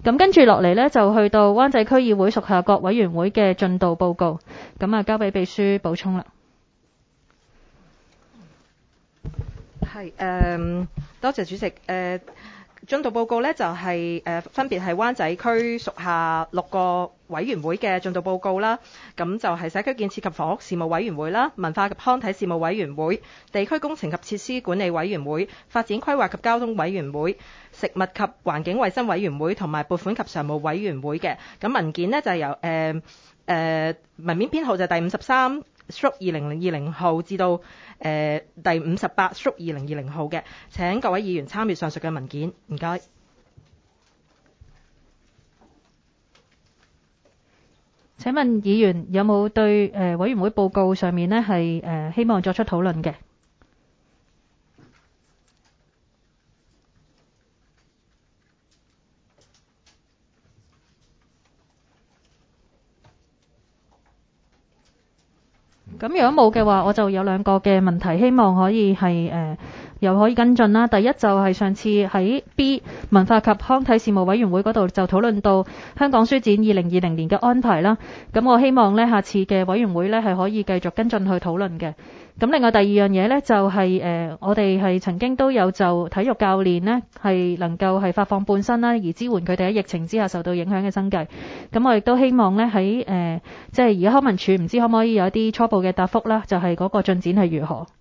咁跟住落嚟呢，就去到灣仔區議會屬下各委員會嘅進度報告。咁交俾秘書補充啦。 係多謝主席。進度報告呢，就係分別係灣仔區屬下6個委員會嘅進度報告啦。咁就係社區建設及房屋事務委員會啦、文化及康體事務委員會、地區工程及設施管理委員會、發展規劃及交通委員會、食物及環境衛生委員會同埋撥款及常務委員會嘅。咁文件呢，就係由文面編號就第53/2020號至到第58/2020號嘅。請各位議員參閱上述嘅文件，唔該。 請問議員有冇對委員會報告上面呢係希望作出討論嘅？咁如果冇嘅話，我就有2個嘅問題，希望可以係又可以跟進啦。第一就係上次喺 B 文化及康體事務委員會嗰度就討論到香港書展2020年嘅安排啦。咁我希望呢下次嘅委員會呢係可以繼續跟進去討論嘅。咁另外第二樣嘢呢，就係我哋係曾經都有就體育教練呢係能夠係發放半薪啦，而支援佢哋喺疫情之下受到影響嘅生計。咁我亦都希望呢喺即係而家康文署唔知可唔可以有一啲初步嘅答覆啦，就係嗰個進展係如何？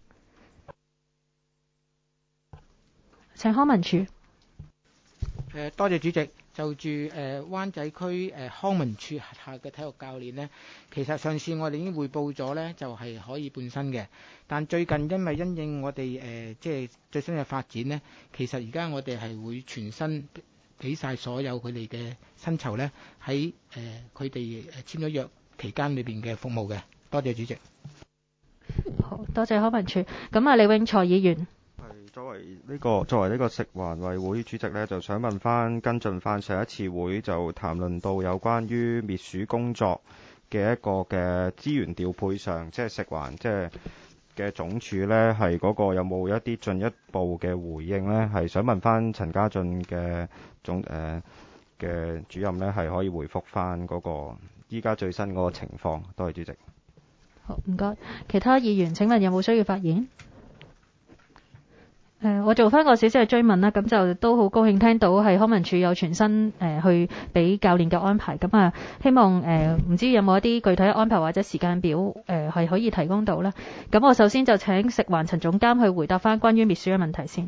請康文署。 多謝主席。就住灣仔區康文署下嘅體育教練呢，其實上次我哋已經匯報咗呢，就係可以半薪嘅。但最近因為因應我哋即係最新嘅發展呢，其實而家我哋係會全薪俾晒所有佢哋嘅薪酬呢，喺佢哋簽咗約期間裏邊嘅服務嘅。多謝主席。 好多謝康文署。咁李永財議員。 作為呢個食環委會主席呢，就想問翻跟進翻上一次會就談論到有關於滅鼠工作嘅一個嘅資源調配上，即係食環即係嘅總署呢，係嗰個有冇一啲進一步嘅回應呢？係想問翻陳家俊嘅嘅主任呢，係可以回覆翻嗰個依家最新嗰個情況。多謝主席。 好，唔該。其他議員請問有冇需要發言？我做翻個少少嘅追問啦，咁就都好高興聽到係康文署有全薪去俾教練嘅安排，咁希望唔知有冇一啲具體嘅安排或者時間表係可以提供到呢？咁我首先就請食環陳總監去回答翻關於滅鼠嘅問題先。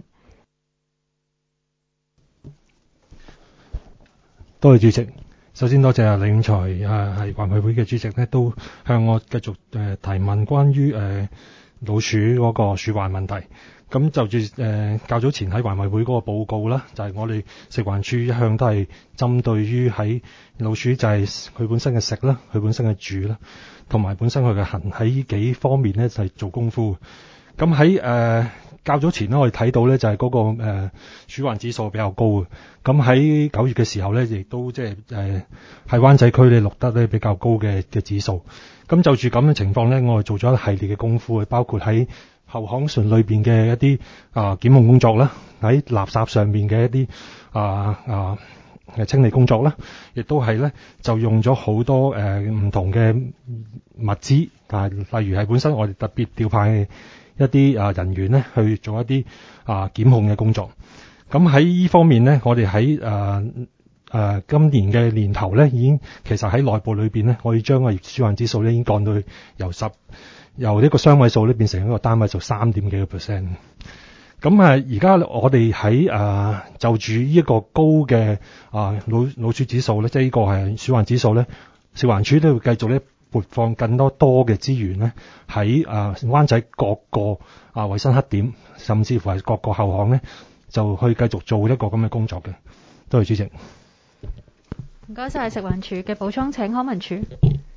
多謝主席。首先多謝李永財係環委會嘅主席呢，都向我繼續提問關於老鼠嗰個鼠患問題。咁就住較早前喺環委會嗰個報告啦，就係我哋食環署一向都係針對於喺老鼠就係佢本身嘅食啦，佢本身嘅住啦，同埋本身佢嘅行喺呢幾方面呢，就係做功夫。咁喺較早前呢，我哋睇到呢就係嗰個鼠患指數比較高嘅。咁喺9月嘅時候呢，亦都即係喺灣仔區呢錄得呢比較高嘅指數。咁就住咁嘅情況呢，我哋做咗一系列嘅功夫，包括喺後巷順裏邊嘅一啲檢控工作啦，喺垃圾上面嘅一啲清理工作啦，亦都係咧就用咗好多唔同嘅物資，但係例如係本身我哋特別調派一啲人員咧去做一啲檢控嘅工作。咁喺呢方面咧，我哋喺今年嘅年頭咧，已經其實喺內部裏邊咧，我哋將個鼠患指數咧已經降到由呢個雙位數咧變成一個單位數3.幾個%。咁而家我哋喺就住呢一個高嘅老鼠指數咧，即係呢個係鼠患指數咧，食環署都會繼續咧撥放更多嘅資源咧喺灣仔各個衞生黑點，甚至乎係各個後巷咧，就去繼續做一個咁嘅工作嘅。多謝主席。 唔該晒食環署嘅補充，請康文署。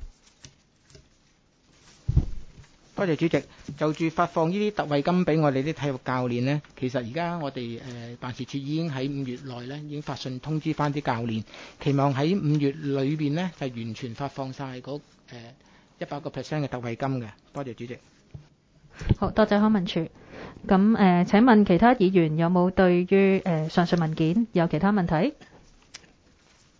多謝主席。就住發放呢啲特惠金俾我哋啲體育教練呢，其實而家我哋辦事處已經喺5月內呢已經發信通知翻啲教練，期望喺5月裏邊呢就完全發放晒嗰100% 嘅特惠金嘅。多謝主席。 好，多謝康文署。咁請問其他議員有冇對於上述文件有其他問題？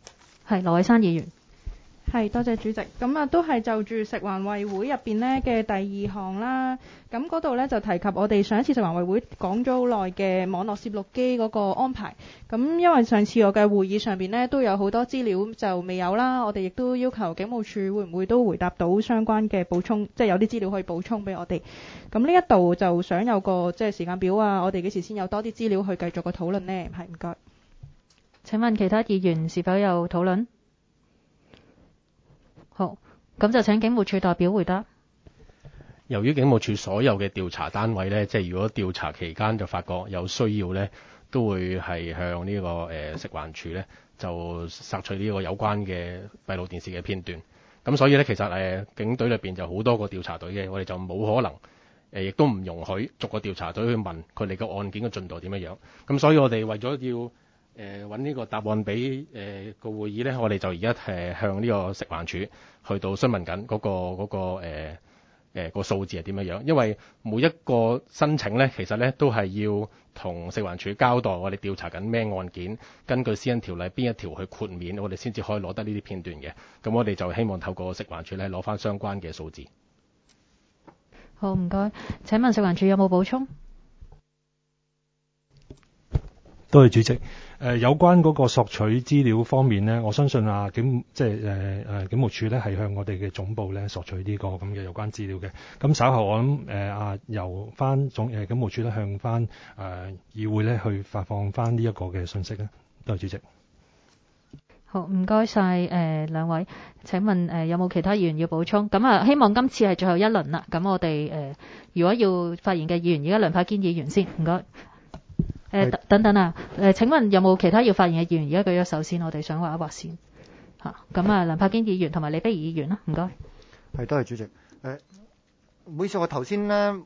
係羅偉珊議員。 係，多謝主席。咁啊，都係就住食環委會入邊呢嘅第二項啦。咁嗰度呢，就提及我哋上一次食環委會講咗好耐嘅網絡攝錄機嗰個安排。咁因為上次我嘅會議上邊呢，都有好多資料就未有啦，我哋亦都要求警務處會唔會都回答到相關嘅補充，即係有啲資料可以補充俾我哋。咁呢一度就想有個即係時間表啊，我哋幾時先有多啲資料去繼續個討論呢？係，唔該。 請問其他議員是否有討論？好，咁就請警務處代表回答。 由於警務處所有嘅調查單位呢，即係如果調查期間就發覺有需要呢，都會係向呢個食環署呢就索取呢個有關嘅閉路電視嘅片段。咁所以呢，其實警隊裏邊就好多個調查隊嘅，我哋就冇可能亦都唔容許逐個調查隊去問佢哋個案件嘅進度點樣樣。咁所以我哋為咗要揾呢個答案俾個會議呢，我哋就而家向呢個食環署去到詢問緊個數字係點樣樣，因為每一個申請呢，其實呢都係要同食環署交代我哋調查緊咩案件，根據私隱條例邊一條去豁免，我哋先至可以攞得呢啲片段嘅。咁我哋就希望透過食環署呢攞翻相關嘅數字。 好，唔該。請問食環署有冇補充？ 多謝主席。有關嗰個索取資料方面呢，我相信警務處呢係向我哋嘅總部呢索取呢個咁嘅有關資料嘅。咁稍後我諗由翻警務處呢向翻議會呢去發放翻呢一個嘅信息呢。多謝主席。 好，唔該晒兩位。請問有冇其他議員要補充？咁希望今次係最後一輪啦。咁我哋如果要發言嘅議員，而家梁柏堅議員先，唔該。等等請問有冇其他要發言嘅議員？而家舉咗手先，我哋想畫一畫線嚇。咁梁柏堅議員同埋李碧儀議員啦，唔該。 係，多謝主席。唔好意思，我頭先呢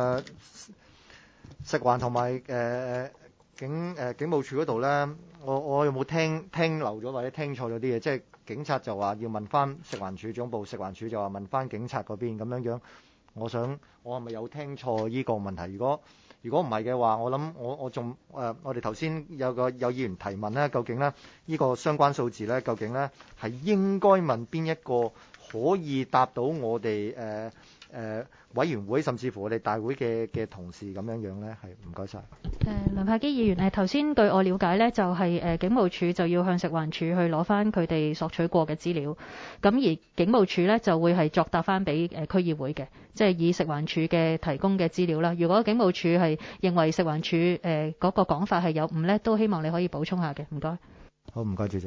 食環同埋警務處嗰度呢，我有冇聽漏咗或者聽錯咗啲嘢？即係警察就話要問翻食環署總部，食環署就話問翻警察嗰邊咁樣樣。我係咪有聽錯呢個問題？如果唔係嘅話，我諗我哋頭先有議員提問咧，究竟咧呢個相關數字咧，究竟咧係應該問邊一個可以答到我哋委員會甚至乎我哋大會嘅同事咁樣樣咧？係，唔該晒。 梁柏堅議員頭先據我了解咧，就係警務處就要向食環署去攞翻佢哋索取過嘅資料，咁而警務處咧就會係作答翻俾區議會嘅，即係以食環署嘅提供嘅資料啦。如果警務處係認為食環署嗰個講法係有誤咧，都希望你可以補充下嘅，唔該。 好，唔該主席。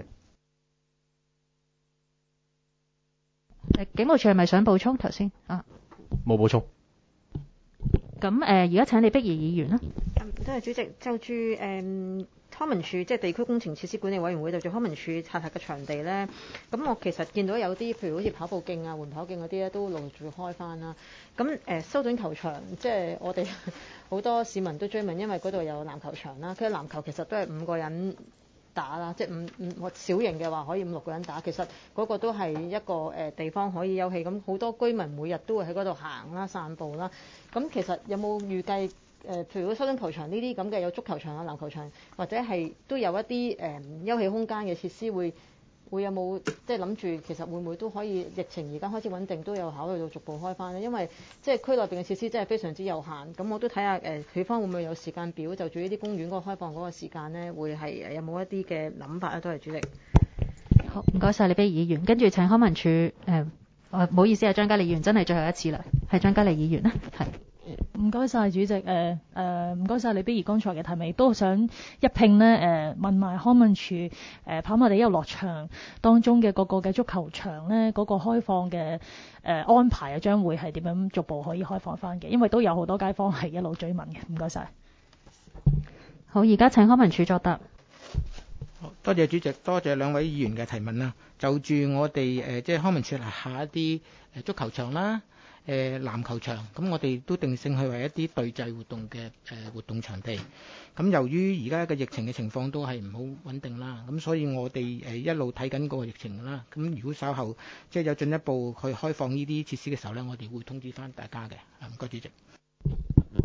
警務處係咪想補充頭先啊？ 冇補充。 咁而家請李碧儀議員啦。 多謝主席。就住康文署即係地區工程設施管理委員會就住康文署轄下嘅場地呢，咁我其實見到有啲譬如好似跑步徑啊、緩跑徑嗰啲咧都陸續開翻啦。咁修頓球場即係我哋好多市民都追問，因為嗰度有籃球場啦。佢籃球其實都係5個人打啦，即係小型嘅話可以5、6個人打。其實嗰個都係一個地方可以休憩，咁好多居民每日都會喺嗰度行啦、散步啦。咁其實有冇預計譬如修頓球場呢啲咁嘅有足球場啊、籃球場，或者係都有一啲休憩空間嘅設施會有冇即係諗住其實會唔會都可以疫情而家開始穩定都有考慮到逐步開翻呢？因為即係區內邊嘅設施真係非常之有限。咁我都睇下佢方會唔會有時間表，就住呢啲公園嗰個開放嗰個時間呢，會係有冇一啲嘅諗法啊？多謝主席。 好，唔該晒李碧儀議員，跟住請康文署唔好意思張嘉莉議員真係最後一次啦，係張嘉莉議員啦，係。 唔該晒主席，唔該晒李碧儀剛才嘅提問，亦都想一併呢問埋康文署跑馬地遊樂場當中嘅各個嘅足球場呢，嗰個開放嘅安排啊，將會係點樣逐步可以開放翻嘅？因為都有好多街坊係一路追問嘅，唔該晒。 好，而家請康文署作答。 多謝主席，多謝兩位議員嘅提問啦。就住我哋即係康文署下一啲足球場啦。籃球場，咁我哋都定性去為一啲對際活動嘅活動場地。咁由於而家嘅疫情嘅情況都係唔好穩定啦，咁所以我哋一路睇緊嗰個疫情啦。咁如果稍後即係有進一步去開放呢啲設施嘅時候呢，我哋會通知翻大家嘅。唔該主席。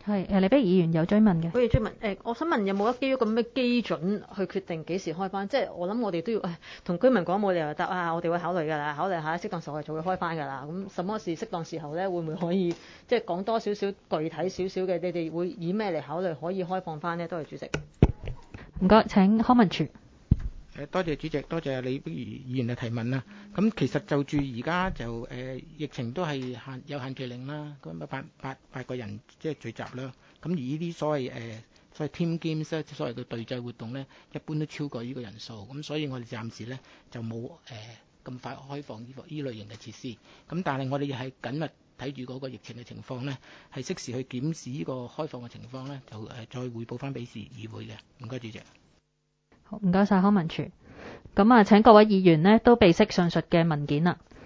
係李碧儀議員有追問嘅。 可以追問我想問有冇一個咁嘅基準去決定幾時開翻？即係我諗我哋都要同居民講，冇理由答我哋會考慮㗎啦，考慮下適當時候就會開翻㗎啦。咁什麼是適當時候咧？會唔會可以即係講多少少具體少少嘅？你哋會以咩嚟考慮可以開放翻呢？多謝主席。 唔該，請康文署。 多謝主席，多謝李碧儀議員嘅提問啦。咁其實就住而家就疫情都係有限聚令啦，咁八個人即係聚集啦。咁而呢啲所謂 team games 咧，所謂嘅隊際活動咧，一般都超過呢個人數。咁所以我哋暫時咧就冇咁快開放呢類型嘅設施。咁但係我哋係緊密睇住嗰個疫情嘅情況咧，係適時去檢視呢個開放嘅情況咧，就再匯報翻俾議會嘅。唔該，主席。 好，唔該晒康文署。咁請各位議員呢都備悉上述嘅文件啦。